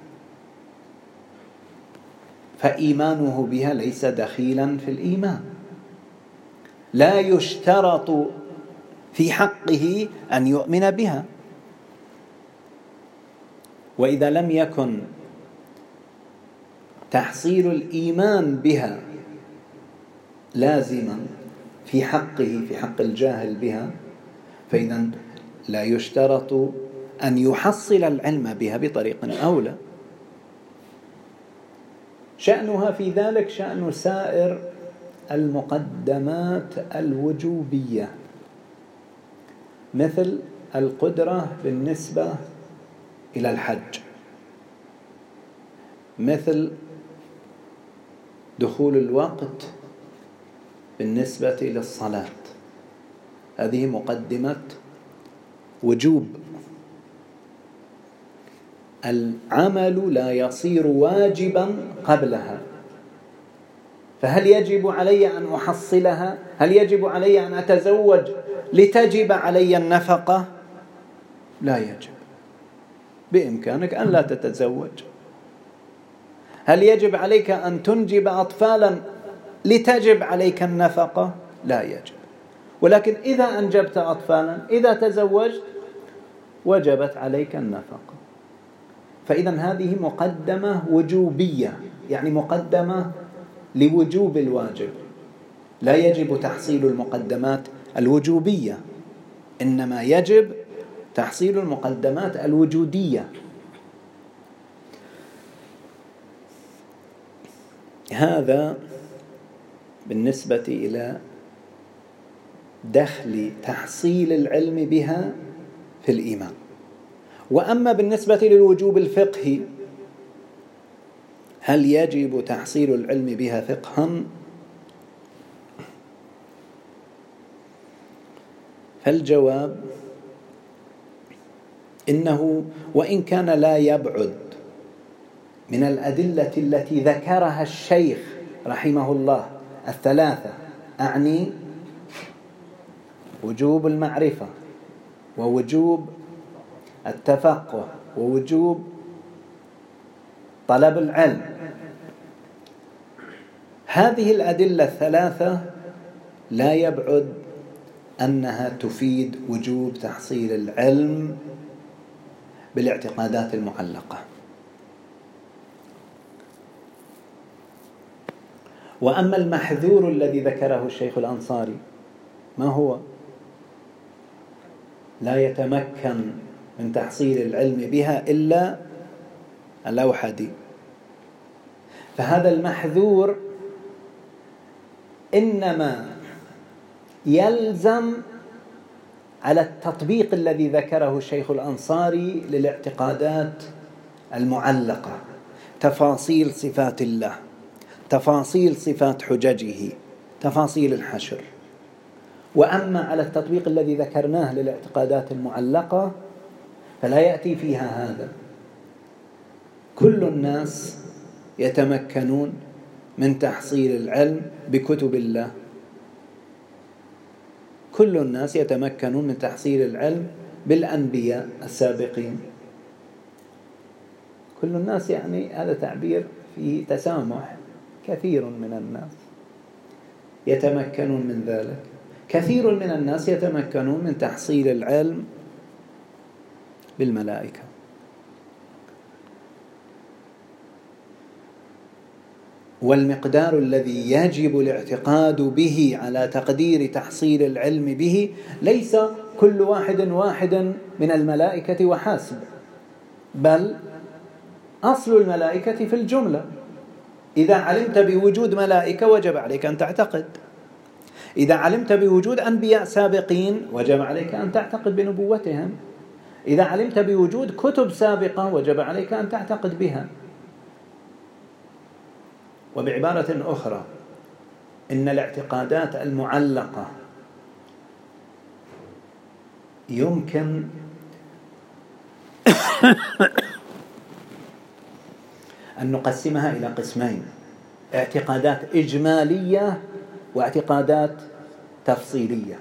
فإيمانه بها ليس دخيلا في الإيمان. لا يشترط في حقه أن يؤمن بها. وإذا لم يكن تحصيل الإيمان بها لازما في حقه، في حق الجاهل بها، فإذا لا يشترط أن يحصل العلم بها بطريق أولى. شأنها في ذلك شأن سائر المقدمات الوجوبية، مثل القدرة بالنسبة إلى الحج، مثل دخول الوقت بالنسبة إلى الصلاة. هذه مقدمة وجوب. العمل لا يصير واجبا قبلها. فهل يجب علي أن أحصلها؟ هل يجب علي أن أتزوج لتجب علي النفقة؟ لا يجب. بإمكانك أن لا تتزوج. هل يجب عليك أن تنجب أطفالا لتجب عليك النفقة؟ لا يجب. ولكن إذا أنجبت أطفالا، إذا تزوجت، وجبت عليك النفقة. فإذا هذه مقدمة وجوبية، يعني مقدمة لوجوب الواجب. لا يجب تحصيل المقدمات الوجوبية، إنما يجب تحصيل المقدمات الوجودية. هذا بالنسبة إلى دخل تحصيل العلم بها في الإيمان. وأما بالنسبة للوجوب الفقهي، هل يجب تحصيل العلم بها فقها؟ فالجواب إنه وإن كان لا يبعد من الأدلة التي ذكرها الشيخ رحمه الله الثلاثة، أعني وجوب المعرفة ووجوب التفقه ووجوب طلب العلم، هذه الأدلة الثلاثة لا يبعد أنها تفيد وجوب تحصيل العلم بالاعتقادات المعلقة. وأما المحذور الذي ذكره الشيخ الأنصاري، ما هو؟ لا يتمكن من تحصيل العلم بها إلا الأوحدي. فهذا المحذور إنما يلزم على التطبيق الذي ذكره الشيخ الأنصاري للاعتقادات المعلقة، تفاصيل صفات الله، تفاصيل صفات حججه، تفاصيل الحشر. وأما على التطبيق الذي ذكرناه للاعتقادات المعلقة فلا يأتي فيها هذا. كل الناس يتمكنون من تحصيل العلم بكتب الله، كل الناس يتمكنون من تحصيل العلم بالأنبياء السابقين. كل الناس يعني هذا تعبير فيه تسامح. كثير من الناس يتمكنون من ذلك. كثير من الناس يتمكنون من تحصيل العلم بالملائكة. والمقدار الذي يجب الاعتقاد به على تقدير تحصيل العلم به ليس كل واحد واحد من الملائكة وحسب، بل أصل الملائكة في الجملة. إذا علمت بوجود ملائكة وجب عليك أن تعتقد. إذا علمت بوجود أنبياء سابقين وجب عليك أن تعتقد بنبوتهم. إذا علمت بوجود كتب سابقة وجب عليك أن تعتقد بها. وبعبارة أخرى، إن الاعتقادات المعلقة يمكن أن نقسمها إلى قسمين: اعتقادات إجمالية واعتقادات تفصيلية.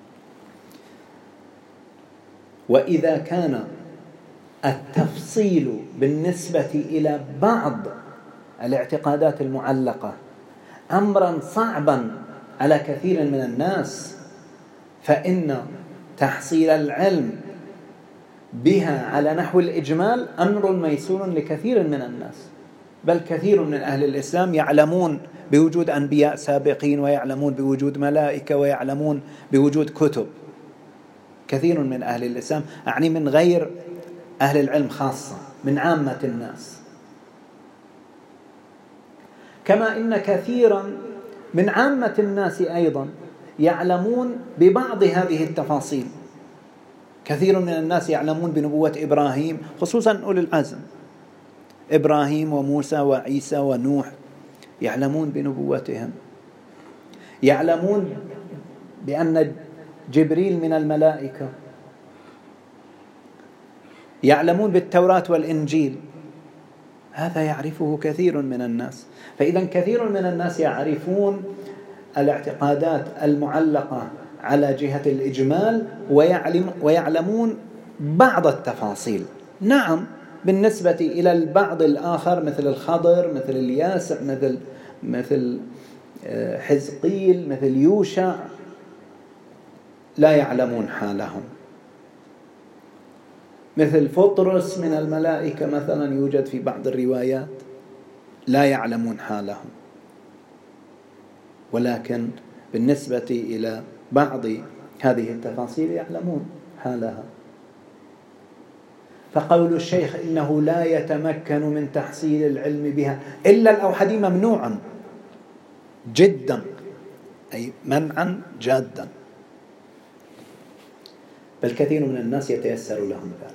وإذا كان التفصيل بالنسبة إلى بعض الاعتقادات المعلقة أمرا صعبا على كثير من الناس، فإن تحصيل العلم بها على نحو الإجمال أمر ميسور لكثير من الناس، بل كثير من أهل الإسلام يعلمون بوجود أنبياء سابقين، ويعلمون بوجود ملائكة، ويعلمون بوجود كتب. كثير من أهل الإسلام، أعني من غير أهل العلم خاصة، من عامة الناس. كما إن كثيرا من عامة الناس أيضا يعلمون ببعض هذه التفاصيل. كثير من الناس يعلمون بنبوة إبراهيم، خصوصا أولي العزم، إبراهيم وموسى وعيسى ونوح، يعلمون بنبوتهم. يعلمون بأن جبريل من الملائكة، يعلمون بالتوراة والإنجيل، هذا يعرفه كثير من الناس. فإذا كثير من الناس يعرفون الاعتقادات المعلقة على جهة الإجمال، ويعلم ويعلمون بعض التفاصيل. نعم، بالنسبة إلى البعض الآخر مثل الخضر، مثل الياسع، مثل مثل حزقيل، مثل يوشع، لا يعلمون حالهم. مثل فطرس من الملائكة مثلا يوجد في بعض الروايات، لا يعلمون حالهم. ولكن بالنسبة إلى بعض هذه التفاصيل يعلمون حالها. فقول الشيخ إنه لا يتمكن من تحصيل العلم بها إلا الأوحدي ممنوع جدا، أي منعا جادا، بل كثير من الناس يتيسر لهم ذلك.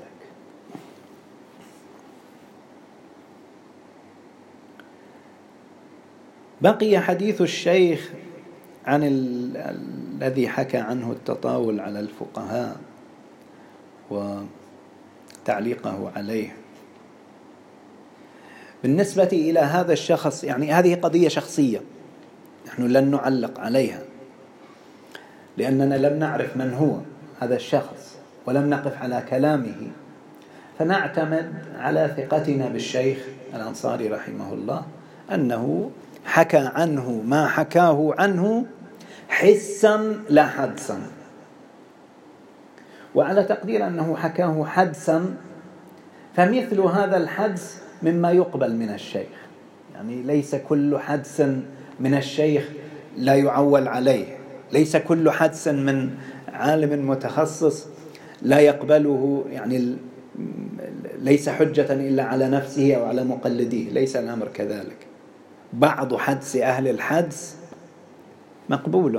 بقي حديث الشيخ عن ال... الذي حكى عنه التطاول على الفقهاء وتعليقه عليه. بالنسبة إلى هذا الشخص، يعني هذه قضية شخصية، نحن لن نعلق عليها لأننا لم نعرف من هو هذا الشخص ولم نقف على كلامه، فنعتمد على ثقتنا بالشيخ الأنصاري رحمه الله أنه حكى عنه ما حكاه عنه حسا لا حدسا، وعلى تقدير أنه حكاه حدسا فمثل هذا الحدس مما يقبل من الشيخ. يعني ليس كل حدس من الشيخ لا يعول عليه، ليس كل حدس من عالم متخصص لا يقبله، يعني ليس حجة إلا على نفسه أو على مقلديه، ليس الأمر كذلك. بعض حدس أهل الحدس مقبول،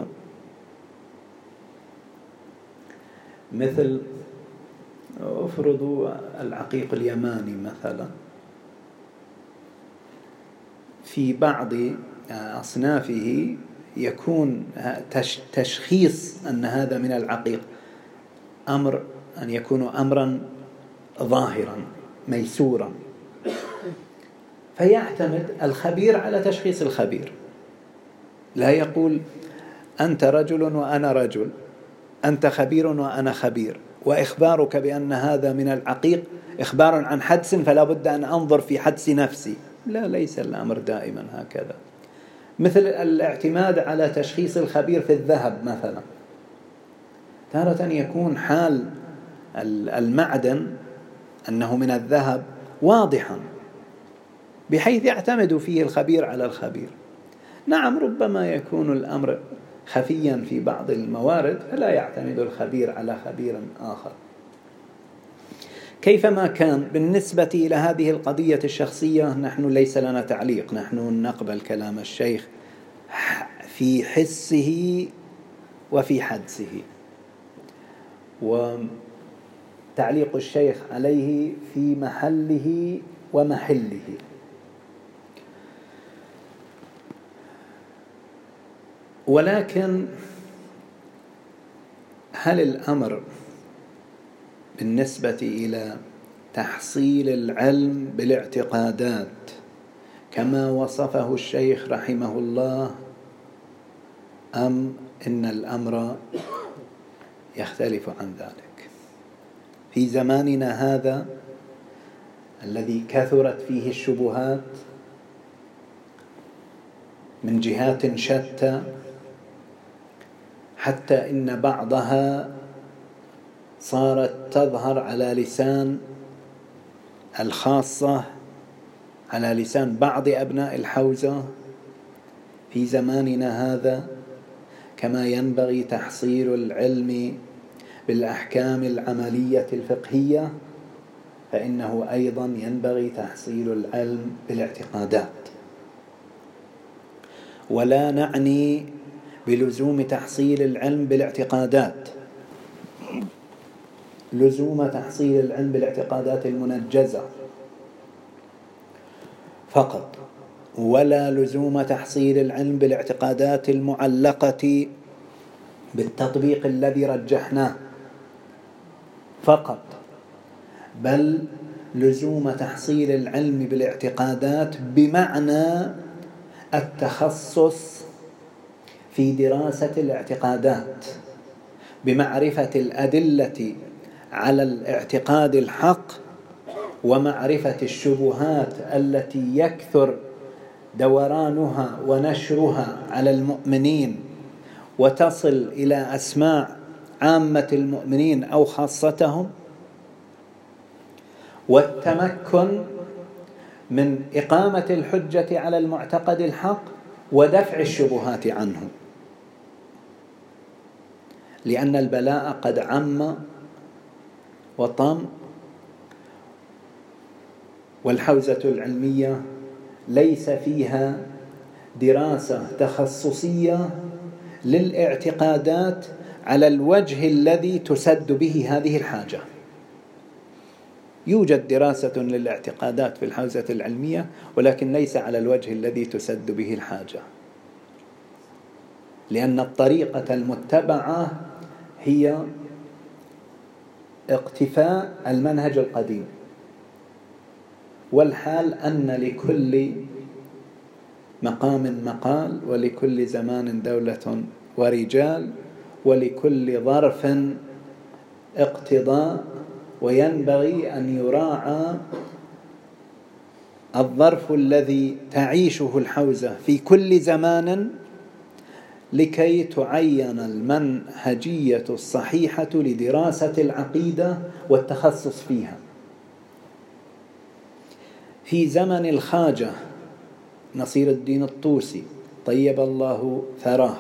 مثل افرضوا العقيق اليماني مثلا، في بعض أصنافه يكون تشخيص أن هذا من العقيق أمر أن يكون أمرا ظاهرا ميسورا، فيعتمد الخبير على تشخيص الخبير، لا يقول أنت رجل وأنا رجل، أنت خبير وأنا خبير، وإخبارك بأن هذا من العقيق إخبار عن حدس فلا بد أن أنظر في حدس نفسي. لا، ليس الأمر دائما هكذا. مثل الاعتماد على تشخيص الخبير في الذهب مثلا، تارة يكون حال المعدن أنه من الذهب واضحا بحيث يعتمد فيه الخبير على الخبير. نعم، ربما يكون الأمر خفيا في بعض الموارد فلا يعتمد الخبير على خبير آخر. كيفما كان، بالنسبة إلى هذه القضية الشخصية نحن ليس لنا تعليق، نحن نقبل كلام الشيخ في حسه وفي حدسه، وتعليق الشيخ عليه في محله ومحله. ولكن هل الأمر بالنسبة إلى تحصيل العلم بالاعتقادات كما وصفه الشيخ رحمه الله أم إن الأمر يختلف عن ذلك؟ في زماننا هذا الذي كثرت فيه الشبهات من جهات شتى، حتى إن بعضها صارت تظهر على لسان الخاصة، على لسان بعض أبناء الحوزة. في زماننا هذا كما ينبغي تحصيل العلم بالأحكام العملية الفقهية، فإنه أيضا ينبغي تحصيل العلم بالاعتقادات. ولا نعني بلزوم تحصيل العلم بالاعتقادات لزوم تحصيل العلم بالاعتقادات المنجزة فقط، ولا لزوم تحصيل العلم بالاعتقادات المعلقة بالتطبيق الذي رجحناه فقط، بل لزوم تحصيل العلم بالاعتقادات بمعنى التخصص في دراسة الاعتقادات، بمعرفة الأدلة على الاعتقاد الحق، ومعرفة الشبهات التي يكثر دورانها ونشرها على المؤمنين وتصل إلى أسماع عامة المؤمنين أو خاصتهم، والتمكن من إقامة الحجة على المعتقد الحق ودفع الشبهات عنه، لأن البلاء قد عم وطم، والحوزة العلمية ليس فيها دراسة تخصصية للاعتقادات على الوجه الذي تسد به هذه الحاجة. يوجد دراسة للاعتقادات في الحوزة العلمية، ولكن ليس على الوجه الذي تسد به الحاجة، لأن الطريقة المتبعة هي اقتفاء المنهج القديم، والحال أن لكل مقام مقال، ولكل زمان دولة ورجال، ولكل ظرف اقتضاء، وينبغي أن يراعى الظرف الذي تعيشه الحوزة في كل زمان لكي تعين المنهجية الصحيحة لدراسة العقيدة والتخصص فيها. في زمن الخواجة نصير الدين الطوسي طيب الله ثراه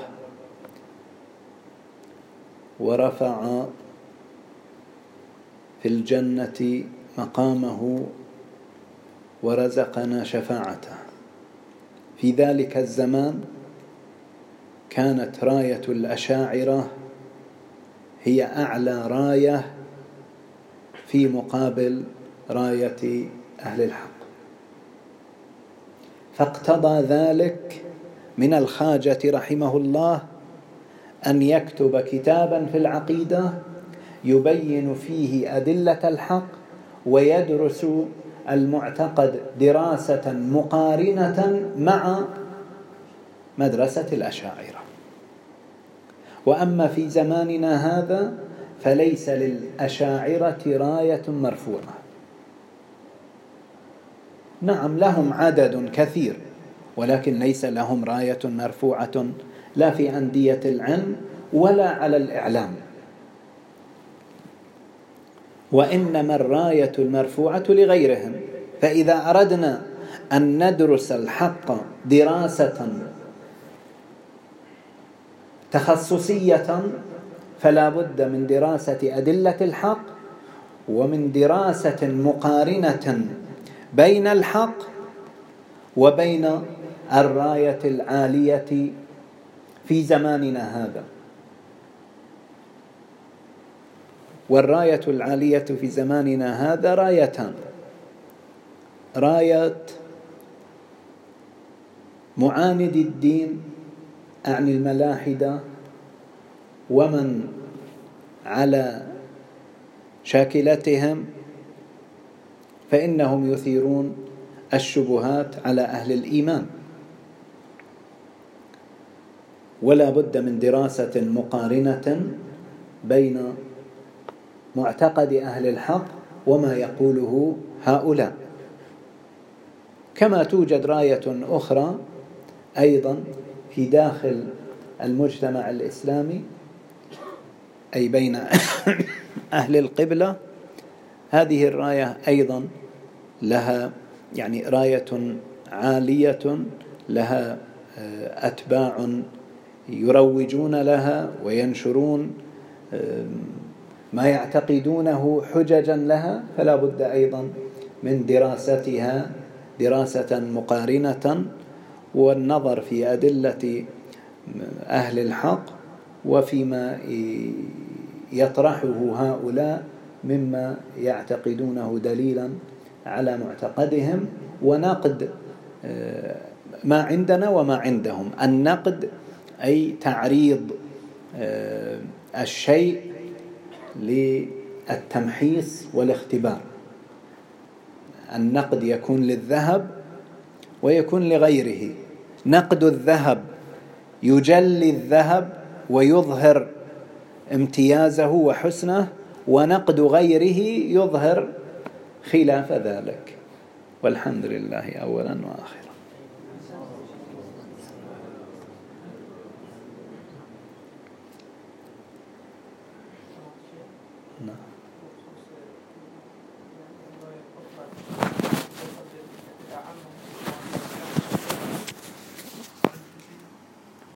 ورفع في الجنة مقامه ورزقنا شفاعته، في ذلك الزمان كانت راية الأشاعرة هي أعلى راية في مقابل راية أهل الحق، فاقتضى ذلك من الخواجة رحمه الله أن يكتب كتابا في العقيدة يبين فيه أدلة الحق ويدرس المعتقد دراسة مقارنة مع مدرسة الأشاعرة. وأما في زماننا هذا فليس للأشاعرة راية مرفوعة. نعم لهم عدد كثير، ولكن ليس لهم راية مرفوعة لا في أندية العلم ولا على الإعلام، وإنما الراية المرفوعة لغيرهم. فإذا أردنا أن ندرس الحق دراسة تخصصية فلا بد من دراسة أدلة الحق، ومن دراسة مقارنة بين الحق وبين الراية العالية في زماننا هذا. والراية العالية في زماننا هذا رايتان: راية معاند الدين أعني الملاحدة ومن على شاكلتهم، فإنهم يثيرون الشبهات على أهل الإيمان. ولا بد من دراسة مقارنة بين معتقد أهل الحق وما يقوله هؤلاء. كما توجد راية أخرى أيضا في داخل المجتمع الإسلامي، أي بين أهل القبلة. هذه الراية أيضا لها يعني راية عالية، لها أتباع يروجون لها وينشرون ما يعتقدونه حججا لها، فلا بد أيضا من دراستها دراسة مقارنة، والنظر في أدلة أهل الحق وفيما يطرحه هؤلاء مما يعتقدونه دليلا على معتقدهم، ونقد ما عندنا وما عندهم. النقد أي تعريض الشيء للتمحيص والاختبار. النقد يكون للذهب ويكون لغيره. نقد الذهب يجلي الذهب ويظهر امتيازه وحسنه، ونقد غيره يظهر خلاف ذلك. والحمد لله أولا وآخرا.